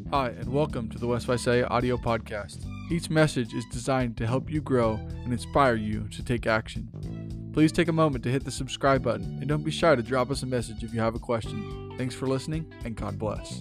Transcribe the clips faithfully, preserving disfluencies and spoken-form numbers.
Hi, and welcome to the West Visalia audio podcast. Each message is designed to help you grow and inspire you to take action. Please take a moment to hit the subscribe button, and don't be shy to drop us a message if you have a question. Thanks for listening, and God bless.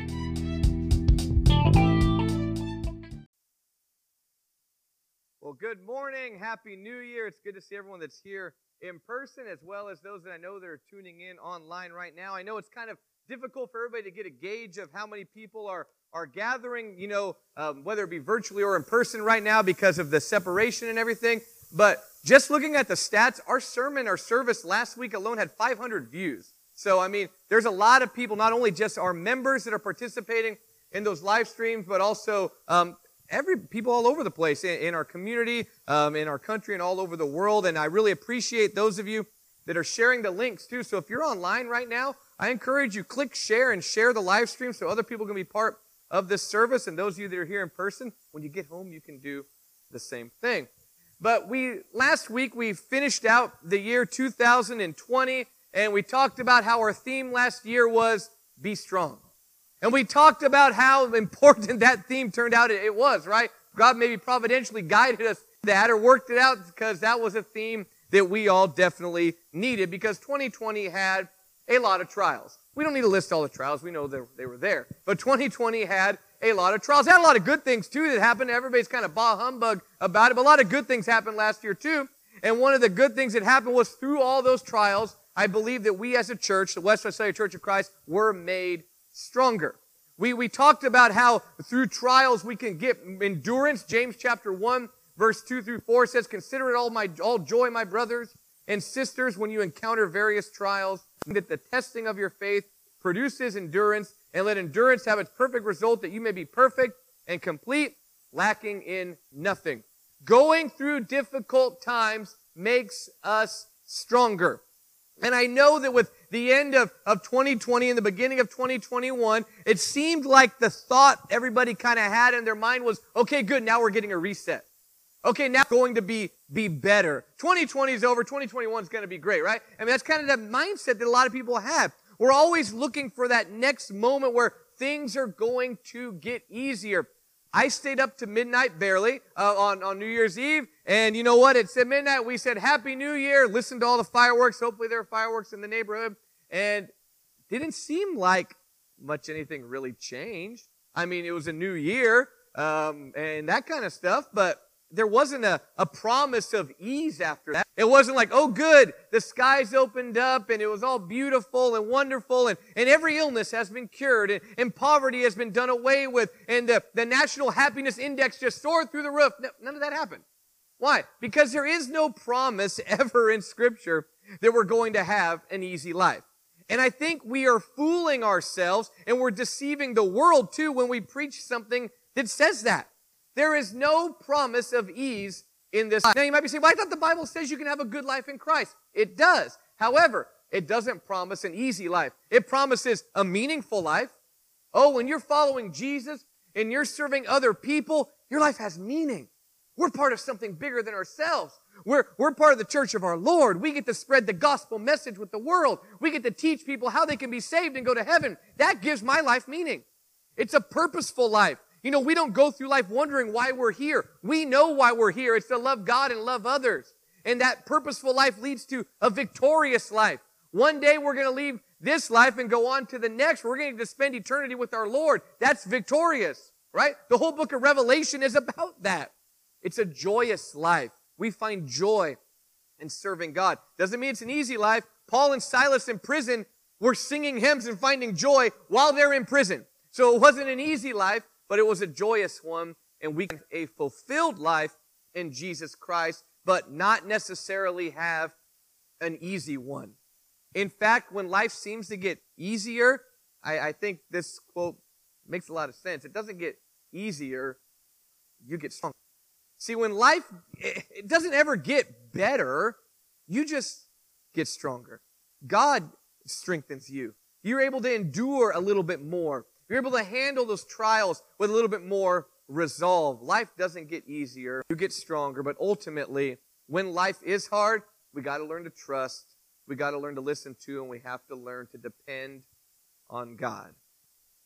Well, good morning. Happy New Year. It's good to see everyone that's here in person, as well as those that I know that are tuning in online right now. I know it's kind of difficult for everybody to get a gauge of how many people are, are gathering, you know, um, whether it be virtually or in person right now because of the separation and everything. But just looking at the stats, our sermon, our service last week alone had five hundred views. So, I mean, there's a lot of people, not only just our members that are participating in those live streams, but also um, every people all over the place in, in our community, um, in our country, and all over the world. And I really appreciate those of you that are sharing the links too. So if you're online right now, I encourage you, click share and share the live stream so other people can be part of this service. And those of you that are here in person, when you get home, you can do the same thing. But we last week, we finished out the year two thousand twenty, and we talked about how our theme last year was Be Strong. And we talked about how important that theme turned out it was, right? God maybe providentially guided us that or worked it out because that was a theme that we all definitely needed because twenty twenty had a lot of trials. We don't need to list all the trials. We know that they were there. But twenty twenty had a lot of trials. It had a lot of good things, too, that happened. Everybody's kind of bah humbug about it. But a lot of good things happened last year, too. And one of the good things that happened was through all those trials, I believe that we as a church, the West Visalia Church of Christ, were made stronger. We, we talked about how through trials we can get endurance. James chapter one, verse two through four says, "Consider it all my all joy, my brothers and sisters, when you encounter various trials, that the testing of your faith produces endurance, and let endurance have its perfect result, that you may be perfect and complete, lacking in nothing." Going through difficult times makes us stronger. And I know that with the end of, of twenty twenty and the beginning of twenty twenty-one, it seemed like the thought everybody kind of had in their mind was, okay, good, now we're getting a reset. Okay, now it's going to be, be better. twenty twenty is over, twenty twenty-one is going to be great, right? I mean, that's kind of the mindset that a lot of people have. We're always looking for that next moment where things are going to get easier. I stayed up to midnight barely uh, on, on New Year's Eve, and you know what? It's at midnight. We said, Happy New Year, listened to all the fireworks. Hopefully there are fireworks in the neighborhood, and didn't seem like much anything really changed. I mean, it was a new year um, and that kind of stuff, but there wasn't a, a promise of ease after that. It wasn't like, oh good, the skies opened up and it was all beautiful and wonderful and, and every illness has been cured and, and poverty has been done away with and the, the national happiness index just soared through the roof. No, none of that happened. Why? Because there is no promise ever in Scripture that we're going to have an easy life. And I think we are fooling ourselves and we're deceiving the world too when we preach something that says that. There is no promise of ease in this. Now you might be saying, well, I thought the Bible says you can have a good life in Christ. It does. However, it doesn't promise an easy life. It promises a meaningful life. Oh, when you're following Jesus and you're serving other people, your life has meaning. We're part of something bigger than ourselves. We're, we're part of the church of our Lord. We get to spread the gospel message with the world. We get to teach people how they can be saved and go to heaven. That gives my life meaning. It's a purposeful life. You know, we don't go through life wondering why we're here. We know why we're here. It's to love God and love others. And that purposeful life leads to a victorious life. One day we're going to leave this life and go on to the next. We're going to spend eternity with our Lord. That's victorious, right? The whole book of Revelation is about that. It's a joyous life. We find joy in serving God. Doesn't mean it's an easy life. Paul and Silas in prison were singing hymns and finding joy while they're in prison. So it wasn't an easy life, but it was a joyous one, and we can have a fulfilled life in Jesus Christ, but not necessarily have an easy one. In fact, when life seems to get easier, I, I think this quote makes a lot of sense. It doesn't get easier, you get stronger. See, when life, it doesn't ever get better, you just get stronger. God strengthens you. You're able to endure a little bit more. You're able to handle those trials with a little bit more resolve. Life doesn't get easier. You get stronger. But ultimately, when life is hard, we got to learn to trust. We got to learn to listen to, and we have to learn to depend on God.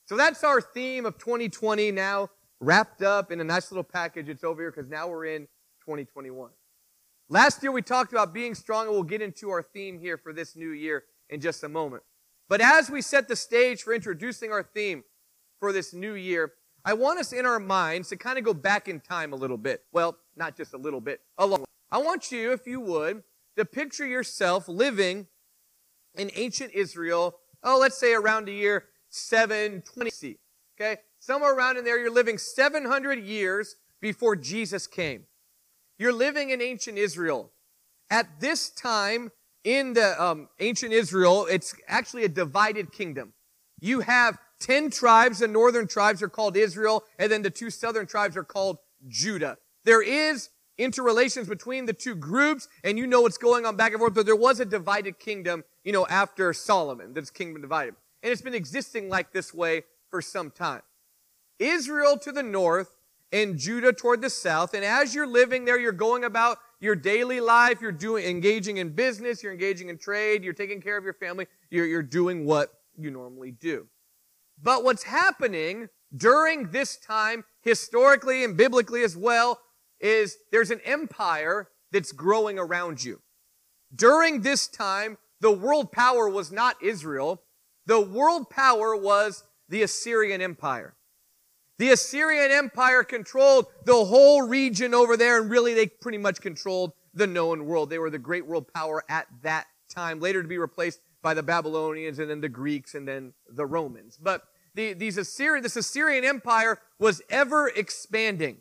So that's our theme of twenty twenty now wrapped up in a nice little package. It's over here because now we're in twenty twenty-one. Last year we talked about being strong, and we'll get into our theme here for this new year in just a moment. But as we set the stage for introducing our theme for this new year, I want us in our minds to kind of go back in time a little bit. Well, not just a little bit, a long way. I want you, if you would, to picture yourself living in ancient Israel, oh, let's say around the year seven twenty B C, okay? Somewhere around in there, you're living seven hundred years before Jesus came. You're living in ancient Israel. At this time, in the um, ancient Israel, it's actually a divided kingdom. You have ten tribes. The northern tribes are called Israel, and then the two southern tribes are called Judah. There is interrelations between the two groups, and you know what's going on back and forth, but there was a divided kingdom, you know, after Solomon, this kingdom divided. And it's been existing like this way for some time. Israel to the north and Judah toward the south, and as you're living there, you're going about your daily life, you're doing, engaging in business, you're engaging in trade, you're taking care of your family, you're, you're doing what you normally do. But what's happening during this time, historically and biblically as well, is there's an empire that's growing around you. During this time, the world power was not Israel. The world power was the Assyrian Empire. The Assyrian Empire controlled the whole region over there, and really they pretty much controlled the known world. They were the great world power at that time, later to be replaced by the Babylonians and then the Greeks and then the Romans. But the, these Assyrian, this Assyrian Empire was ever expanding.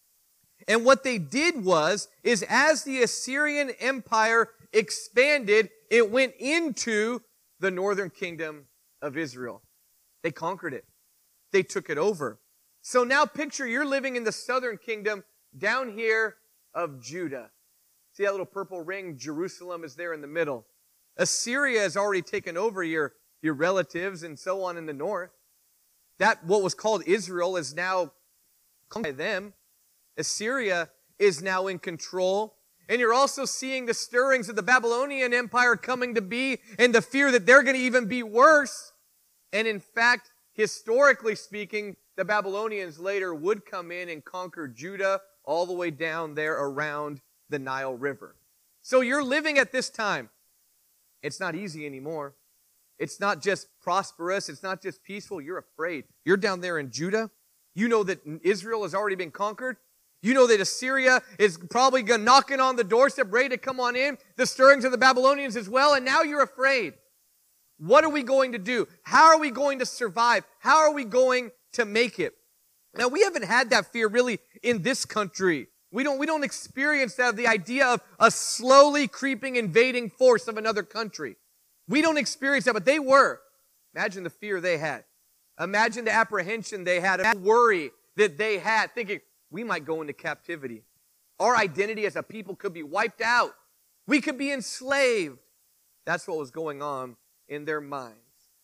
And what they did was, is as the Assyrian Empire expanded, it went into the northern kingdom of Israel. They conquered it. They took it over. So now picture you're living in the southern kingdom down here of Judah. See that little purple ring? Jerusalem is there in the middle. Assyria has already taken over your, your relatives and so on in the north. That, what was called Israel, is now conquered by them. Assyria is now in control. And you're also seeing the stirrings of the Babylonian Empire coming to be, and the fear that they're going to even be worse. And in fact, historically speaking, the Babylonians later would come in and conquer Judah all the way down there around the Nile River. So you're living at this time. It's not easy anymore. It's not just prosperous. It's not just peaceful. You're afraid. You're down there in Judah. You know that Israel has already been conquered. You know that Assyria is probably knocking on the doorstep, ready to come on in. The stirrings of the Babylonians as well. And now you're afraid. What are we going to do? How are we going to survive? How are we going to make it? Now, we haven't had that fear really in this country. We don't, we don't experience that, the idea of a slowly creeping, invading force of another country. We don't experience that, but they were. Imagine the fear they had. Imagine the apprehension they had, the worry that they had, thinking, we might go into captivity. Our identity as a people could be wiped out. We could be enslaved. That's what was going on in their minds.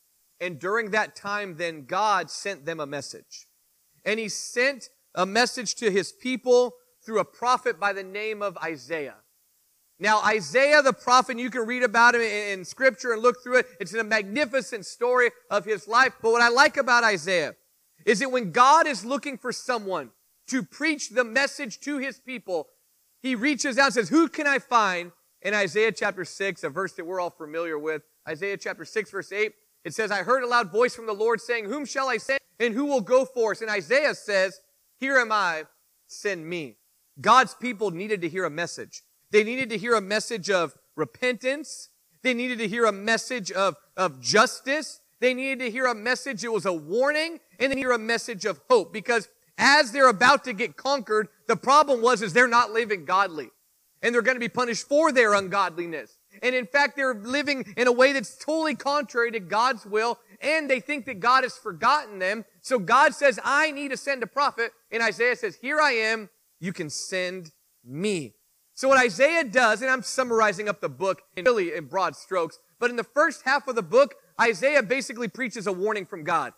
And during that time, then, God sent them a message. And He sent a message to His people through a prophet by the name of Isaiah. Now, Isaiah the prophet, you can read about him in, in Scripture and look through it. It's a magnificent story of his life. But what I like about Isaiah is that when God is looking for someone to preach the message to His people, He reaches out and says, who can I find? In Isaiah chapter six, a verse that we're all familiar with, Isaiah chapter six, verse eight, it says, I heard a loud voice from the Lord saying, whom shall I send and who will go for us? And Isaiah says, here am I, send me. God's people needed to hear a message. They needed to hear a message of repentance. They needed to hear a message of, of justice. They needed to hear a message that was a warning, and they hear a message of hope. Because as they're about to get conquered, the problem was is they're not living godly. And they're going to be punished for their ungodliness. And in fact, they're living in a way that's totally contrary to God's will, and they think that God has forgotten them. So God says, I need to send a prophet. And Isaiah says, here I am, you can send me. So what Isaiah does, and I'm summarizing up the book in really in broad strokes, but in the first half of the book, Isaiah basically preaches a warning from God.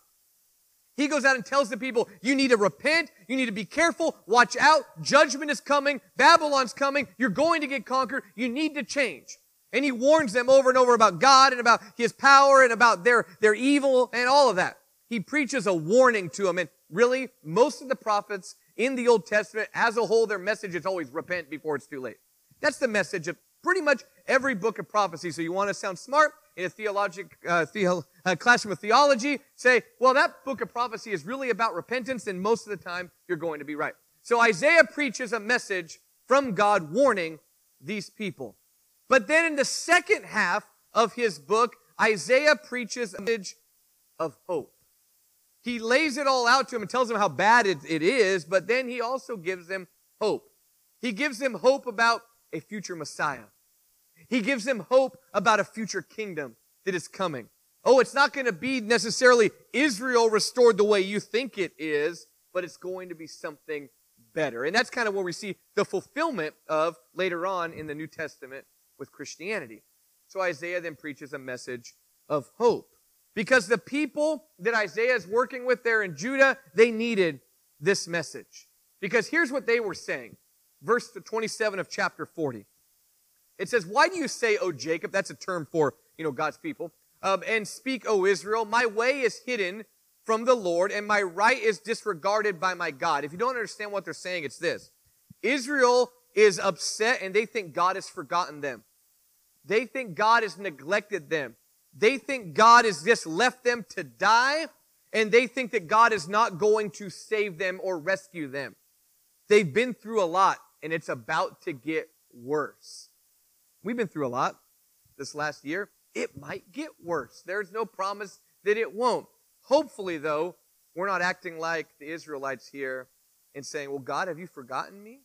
He goes out and tells the people, you need to repent, you need to be careful, watch out, judgment is coming, Babylon's coming, you're going to get conquered, you need to change. And he warns them over and over about God and about His power and about their, their evil and all of that. he preaches a warning to them. And really, most of the prophets in the Old Testament, as a whole, their message is always repent before it's too late. That's the message of pretty much every book of prophecy. So you want to sound smart in a theologic uh, theo, uh, classroom of theology, say, well, that book of prophecy is really about repentance, and most of the time you're going to be right. So Isaiah preaches a message from God warning these people. But then in the second half of his book, Isaiah preaches a message of hope. He lays it all out to him and tells him how bad it, it is, but then he also gives them hope. He gives them hope about a future Messiah. He gives them hope about a future kingdom that is coming. Oh, it's not going to be necessarily Israel restored the way you think it is, but it's going to be something better. And that's kind of where we see the fulfillment of later on in the New Testament with Christianity. So Isaiah then preaches a message of hope. Because the people that Isaiah is working with there in Judah, they needed this message. Because here's what they were saying. Verse twenty-seven of chapter forty. It says, why do you say, O Jacob, that's a term for, you know, God's people, um, and speak, O Israel, my way is hidden from the Lord, and my right is disregarded by my God. If you don't understand what they're saying, it's this. Israel is upset, and they think God has forgotten them. They think God has neglected them. They think God has just left them to die, and they think that God is not going to save them or rescue them. They've been through a lot, and it's about to get worse. We've been through a lot this last year. It might get worse. There's no promise that it won't. Hopefully, though, we're not acting like the Israelites here and saying, well, God, have you forgotten me?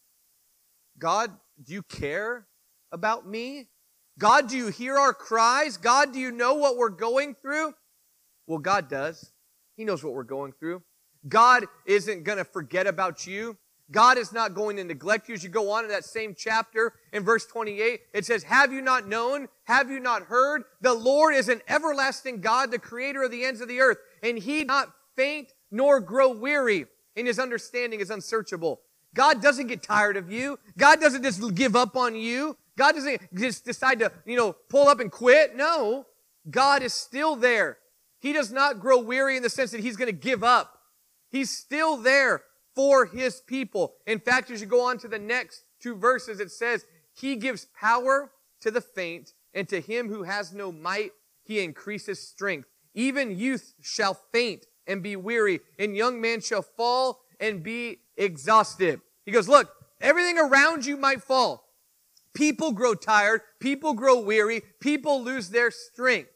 God, do you care about me? God, do you hear our cries? God, do you know what we're going through? Well, God does. He knows what we're going through. God isn't going to forget about you. God is not going to neglect you. As you go on in that same chapter, in verse twenty-eight, it says, have you not known? Have you not heard? The Lord is an everlasting God, the creator of the ends of the earth, and he not faint nor grow weary, and his understanding is unsearchable. God doesn't get tired of you. God doesn't just give up on you. God doesn't just decide to, you know, pull up and quit. No, God is still there. He does not grow weary in the sense that he's going to give up. He's still there for his people. In fact, as you go on to the next two verses, it says, he gives power to the faint, and to him who has no might, he increases strength. Even youth shall faint and be weary, and young men shall fall and be exhausted. He goes, look, everything around you might fall. People grow tired, people grow weary, people lose their strength.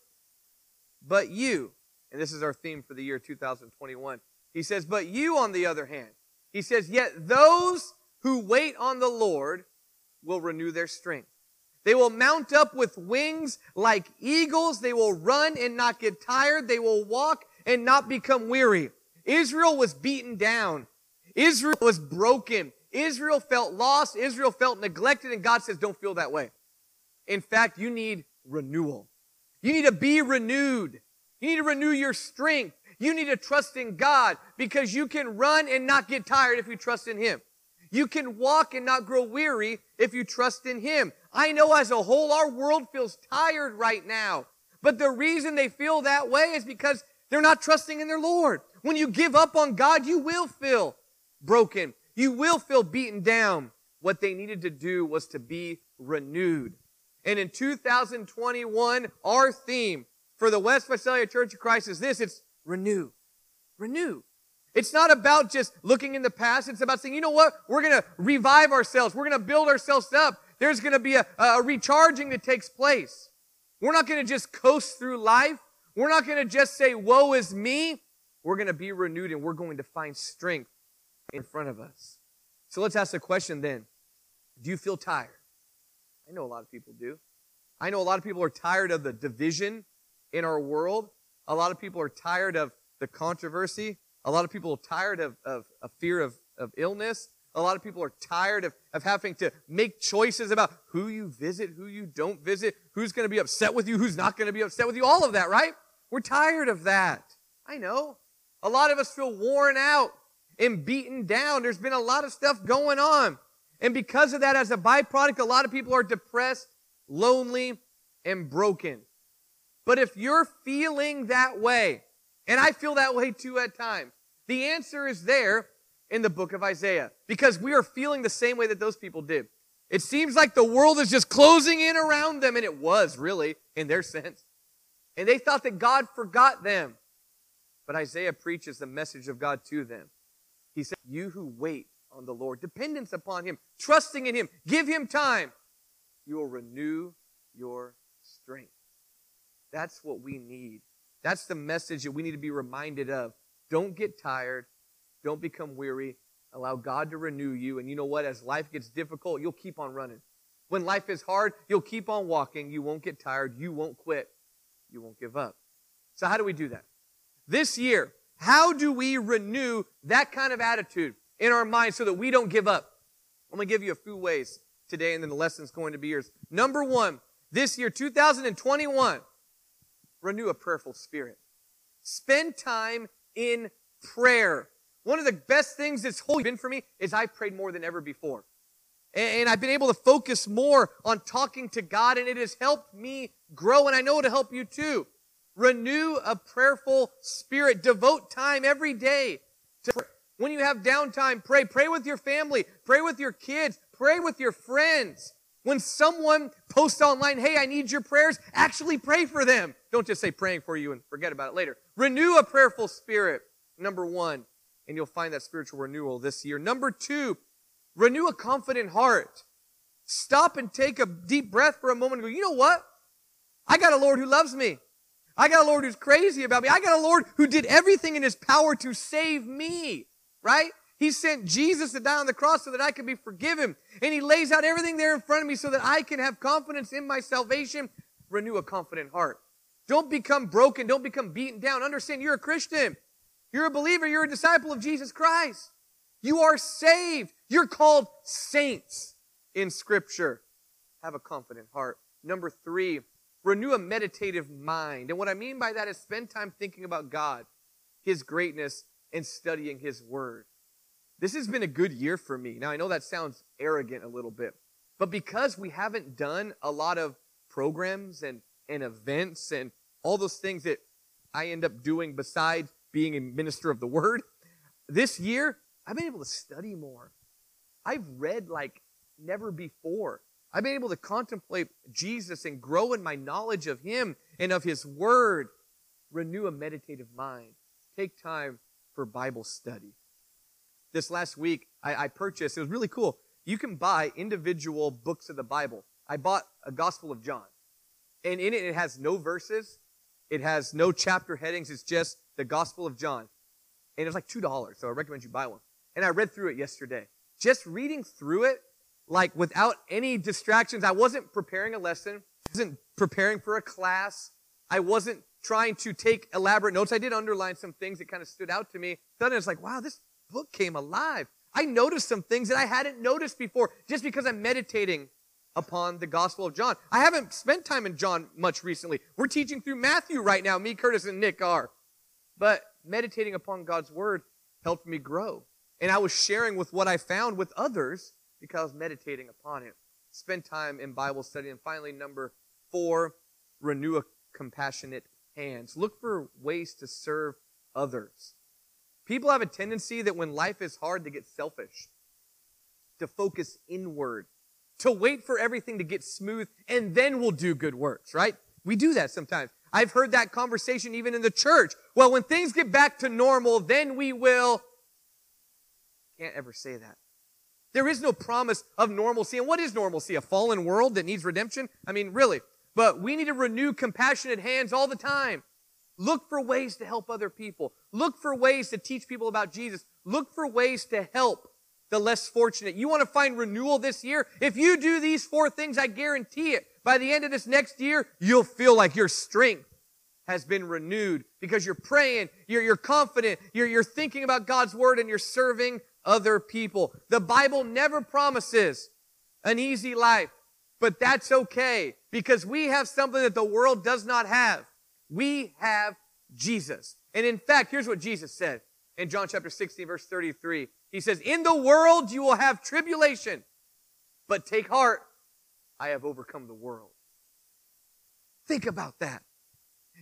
But you, and this is our theme for the year two thousand twenty-one, he says, but you, on the other hand, he says, yet those who wait on the Lord will renew their strength. They will mount up with wings like eagles. They will run and not get tired. They will walk and not become weary. Israel was beaten down. Israel was broken. Israel felt lost. Israel felt neglected. And God says, don't feel that way. In fact, you need renewal. You need to be renewed. You need to renew your strength. You need to trust in God, because you can run and not get tired if you trust in him. You can walk and not grow weary if you trust in him. I know as a whole, our world feels tired right now. But the reason they feel that way is because they're not trusting in their Lord. When you give up on God, you will feel broken. You will feel beaten down. What they needed to do was to be renewed. And in two thousand twenty-one, our theme for the West Visalia Church of Christ is this. It's renew. Renew. It's not about just looking in the past. It's about saying, you know what? We're going to revive ourselves. We're going to build ourselves up. There's going to be a, a recharging that takes place. We're not going to just coast through life. We're not going to just say, woe is me. We're going to be renewed, and we're going to find strength in front of us. So let's ask the question then. Do you feel tired? I know a lot of people do. I know a lot of people are tired of the division in our world. A lot of people are tired of the controversy. A lot of people are tired of, of a fear of, of illness. A lot of people are tired of, of having to make choices about who you visit, who you don't visit, who's going to be upset with you, who's not going to be upset with you, all of that, right? We're tired of that. I know. A lot of us feel worn out and beaten down. There's been a lot of stuff going on. And because of that, as a byproduct, a lot of people are depressed, lonely, and broken. But if you're feeling that way, And I feel that way too at times. The answer is there in the book of Isaiah, because we are feeling the same way that those people did. It seems like the world is just closing in around them, and it was really, in their sense. And they thought that God forgot them. But Isaiah preaches the message of God to them. He said, you who wait on the Lord, dependence upon Him, trusting in Him, give Him time, you will renew your strength. That's what we need. That's the message that we need to be reminded of. Don't get tired. Don't become weary. Allow God to renew you. And you know what? As life gets difficult, you'll keep on running. When life is hard, you'll keep on walking. You won't get tired. You won't quit. You won't give up. So how do we do that? This year, how do we renew that kind of attitude in our minds so that we don't give up? I'm going to give you a few ways today, and then the lesson's going to be yours. Number one, this year, two thousand twenty-one, renew a prayerful spirit. Spend time in prayer. One of the best things this whole year been for me is I prayed more than ever before. And I've been able to focus more on talking to God, and it has helped me grow, and I know it'll help you too. Renew a prayerful spirit. Devote time every day to pray. When you have downtime, pray. Pray with your family. Pray with your kids. Pray with your friends. When someone posts online, hey, I need your prayers, actually pray for them. Don't just say praying for you and forget about it later. Renew a prayerful spirit, number one, and you'll find that spiritual renewal this year. Number two, renew a confident heart. Stop and take a deep breath for a moment and go, you know what? I got a Lord who loves me. I got a Lord who's crazy about me. I got a Lord who did everything in His power to save me, right? He sent Jesus to die on the cross so that I could be forgiven. And He lays out everything there in front of me so that I can have confidence in my salvation. Renew a confident heart. Don't become broken. Don't become beaten down. Understand, you're a Christian. You're a believer. You're a disciple of Jesus Christ. You are saved. You're called saints in Scripture. Have a confident heart. Number three, renew a meditative mind. And what I mean by that is spend time thinking about God, His greatness, and studying His Word. This has been a good year for me. Now, I know that sounds arrogant a little bit, but because we haven't done a lot of programs and, and events and all those things that I end up doing besides being a minister of the Word, this year, I've been able to study more. I've read like never before. I've been able to contemplate Jesus and grow in my knowledge of Him and of His Word. Renew a meditative mind. Take time for Bible study. This last week, I, I purchased, it was really cool. You can buy individual books of the Bible. I bought a Gospel of John. And in it, it has no verses. It has no chapter headings. It's just the Gospel of John. And it was like two dollars, so I recommend you buy one. And I read through it yesterday. Just reading through it, like without any distractions. I wasn't preparing a lesson. I wasn't preparing for a class. I wasn't trying to take elaborate notes. I did underline some things that kind of stood out to me. Suddenly it's like, wow, this book came alive. I noticed some things that I hadn't noticed before just because I'm meditating upon the Gospel of John. I haven't spent time in John much recently. We're teaching through Matthew right now. Me, Curtis, and Nick are. But meditating upon God's Word helped me grow. And I was sharing with what I found with others because I was meditating upon it. Spend time in Bible study. And finally, number four, renew a compassionate hands. Look for ways to serve others. People have a tendency that when life is hard, to get selfish, to focus inward, to wait for everything to get smooth, and then we'll do good works, right? We do that sometimes. I've heard that conversation even in the church. Well, when things get back to normal, then we will. Can't ever say that. There is no promise of normalcy. And what is normalcy? A fallen world that needs redemption? I mean, really. But we need to renew compassionate hands all the time. Look for ways to help other people. Look for ways to teach people about Jesus. Look for ways to help the less fortunate. You want to find renewal this year? If you do these four things, I guarantee it, by the end of this next year, you'll feel like your strength has been renewed because you're praying, you're, you're confident, you're, you're thinking about God's Word, and you're serving other people. The Bible never promises an easy life, but that's okay because we have something that the world does not have. We have Jesus. And in fact, here's what Jesus said in John chapter sixteen, verse thirty-three. He says, in the world you will have tribulation, but take heart, I have overcome the world. Think about that.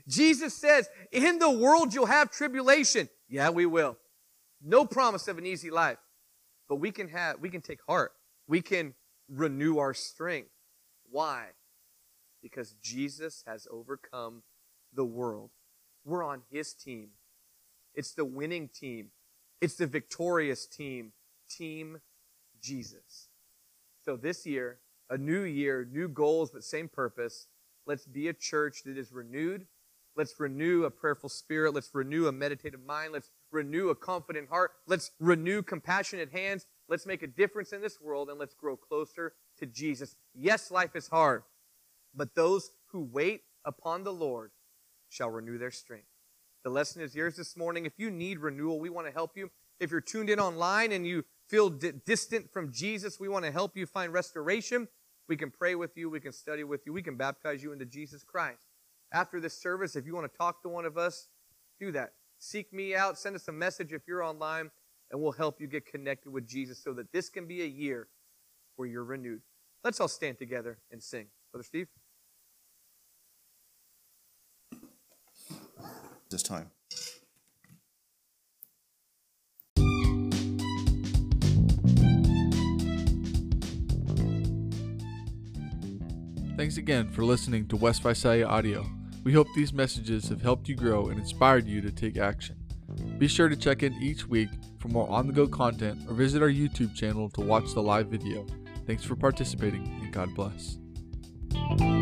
Jesus says, in the world you'll have tribulation. Yeah, we will. No promise of an easy life. But we can have, we can take heart. We can renew our strength. Why? Because Jesus has overcome the world. We're on His team. It's the winning team. It's the victorious team. Team Jesus. So this year, a new year, new goals, but same purpose. Let's be a church that is renewed. Let's renew a prayerful spirit. Let's renew a meditative mind. Let's renew a confident heart. Let's renew compassionate hands. Let's make a difference in this world, and let's grow closer to Jesus. Yes, life is hard, but those who wait upon the Lord shall renew their strength. The lesson is yours this morning. If you need renewal, we want to help you. If you're tuned in online and you feel di- distant from Jesus, we want to help you find restoration. We can pray with you. We can study with you. We can baptize you into Jesus Christ. After this service, if you want to talk to one of us, do that. Seek me out. Send us a message if you're online, and we'll help you get connected with Jesus so that this can be a year where you're renewed. Let's all stand together and sing. Brother Steve? This time. Thanks again for listening to West Visalia Audio. We hope these messages have helped you grow and inspired you to take action. Be sure to check in each week for more on-the-go content or visit our YouTube channel to watch the live video. Thanks for participating, and God bless.